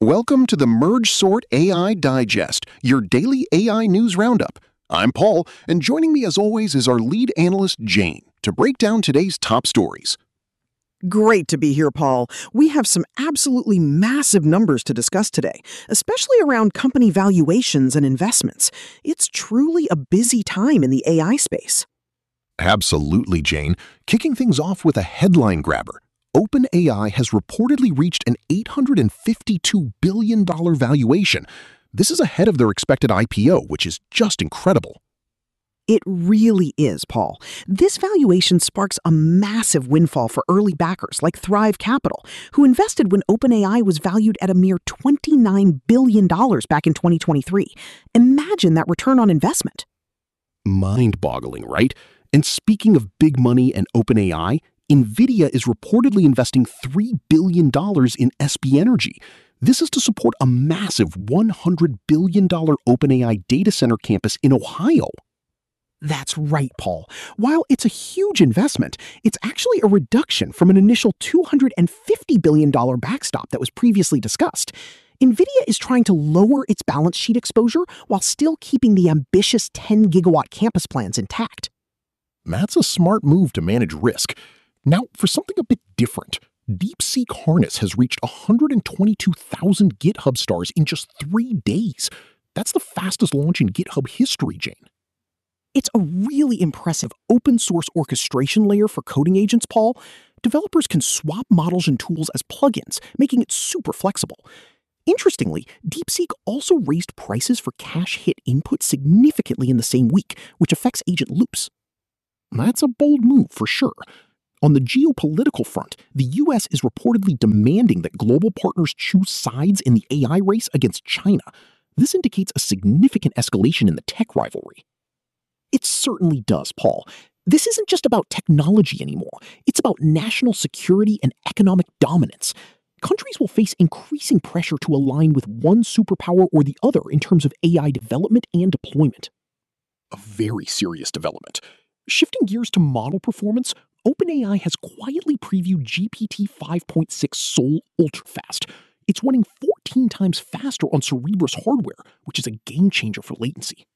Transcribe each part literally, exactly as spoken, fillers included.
Welcome to the MergeSort A I Digest, your daily A I news roundup. I'm Paul, and joining me as always is our lead analyst, Jane, to break down today's top stories. Great to be here, Paul. We have some absolutely massive numbers to discuss today, especially around company valuations and investments. It's truly a busy time in the A I space. Absolutely, Jane. Kicking things off with a headline grabber. OpenAI has reportedly reached an eight hundred fifty-two billion dollars valuation. This is ahead of their expected I P O, which is just incredible. It really is, Paul. This valuation sparks a massive windfall for early backers like Thrive Capital, who invested when OpenAI was valued at a mere twenty-nine billion dollars back in twenty twenty-three. Imagine that return on investment. Mind-boggling, right? And speaking of big money and OpenAI, NVIDIA is reportedly investing three billion dollars in S B Energy. This is to support a massive one hundred billion dollars OpenAI data center campus in Ohio. That's right, Paul. While it's a huge investment, it's actually a reduction from an initial two hundred fifty billion dollars backstop that was previously discussed. NVIDIA is trying to lower its balance sheet exposure while still keeping the ambitious ten gigawatt campus plans intact. That's a smart move to manage risk. Now, for something a bit different, DeepSeek Harness has reached one hundred twenty-two thousand GitHub stars in just three days. That's the fastest launch in GitHub history, Jane. It's a really impressive open-source orchestration layer for coding agents, Paul. Developers can swap models and tools as plugins, making it super flexible. Interestingly, DeepSeek also raised prices for cache hit input significantly in the same week, which affects agent loops. That's a bold move for sure. On the geopolitical front, the U S is reportedly demanding that global partners choose sides in the A I race against China. This indicates a significant escalation in the tech rivalry. It certainly does, Paul. This isn't just about technology anymore. It's about national security and economic dominance. Countries will face increasing pressure to align with one superpower or the other in terms of A I development and deployment. A very serious development. Shifting gears to model performance, OpenAI has quietly previewed G P T five point six Sol ultra-fast. It's running fourteen times faster on Cerebrus hardware, which is a game changer for latency.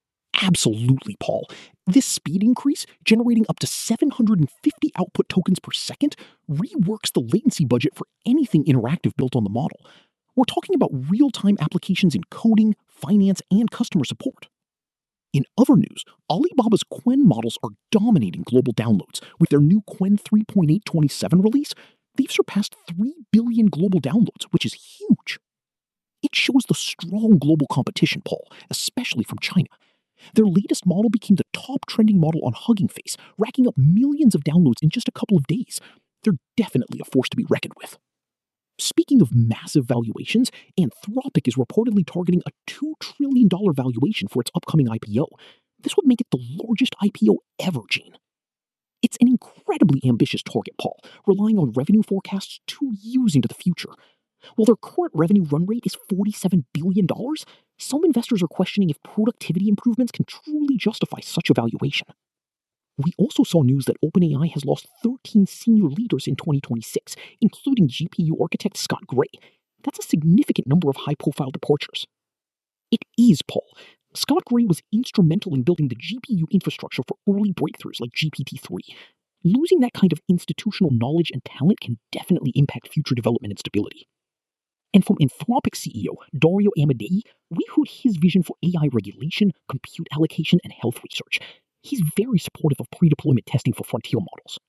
Absolutely, Paul. This speed increase, generating up to seven hundred fifty output tokens per second, reworks the latency budget for anything interactive built on the model. We're talking about real-time applications in coding, finance, and customer support. In other news, Alibaba's Qwen models are dominating global downloads. With their new Qwen three point eight twenty-seven release, they've surpassed three billion global downloads, which is huge. It shows the strong global competition, Paul, especially from China. Their latest model became the top trending model on Hugging Face, racking up millions of downloads in just a couple of days. They're definitely a force to be reckoned with. Speaking of massive valuations, Anthropic is reportedly targeting a two trillion dollars valuation for its upcoming I P O. This would make it the largest I P O ever, Gene. It's an incredibly ambitious target, Paul, relying on revenue forecasts two years into the future. While their current revenue run rate is forty-seven billion dollars, some investors are questioning if productivity improvements can truly justify such a valuation. We also saw news that OpenAI has lost thirteen senior leaders in twenty twenty-six, including G P U architect Scott Gray. That's a significant number of high-profile departures. It is, Paul. Scott Gray was instrumental in building the G P U infrastructure for early breakthroughs like G P T three. Losing that kind of institutional knowledge and talent can definitely impact future development and stability. And from Anthropic C E O Dario Amodei, we heard his vision for A I regulation, compute allocation, and health research. He's very supportive of pre-deployment testing for frontier models.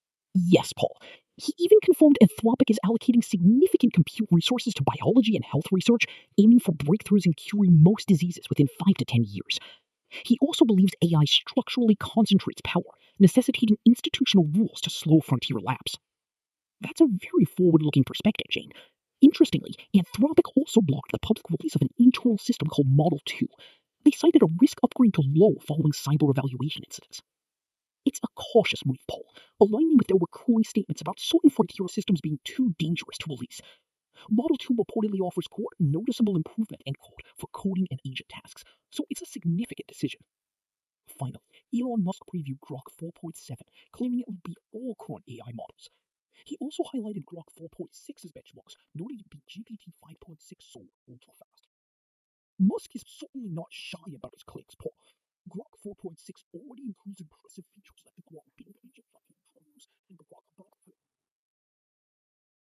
Yes, Paul. He even confirmed Anthropic is allocating significant compute resources to biology and health research, aiming for breakthroughs in curing most diseases within five to ten years. He also believes A I structurally concentrates power, necessitating institutional rules to slow frontier labs. That's a very forward-looking perspective, Jane. Interestingly, Anthropic also blocked the public release of an internal system called Model two. They cited a risk upgrade to low following cyber evaluation incidents. It's a cautious move, Paul, aligning with their recurring statements about certain frontier systems being too dangerous to release. Model two reportedly offers quote, noticeable improvement, end quote, for coding and agent tasks, so it's a significant decision. Finally, Elon Musk previewed Grok four point seven, claiming it would beat all current A I models. He also highlighted Grok four point six as benchmarks, noting it beat G P T five point six so ultra-fast. Musk is certainly not shy about his claims, Paul. Grok four point six already includes impressive features like the Grok build engine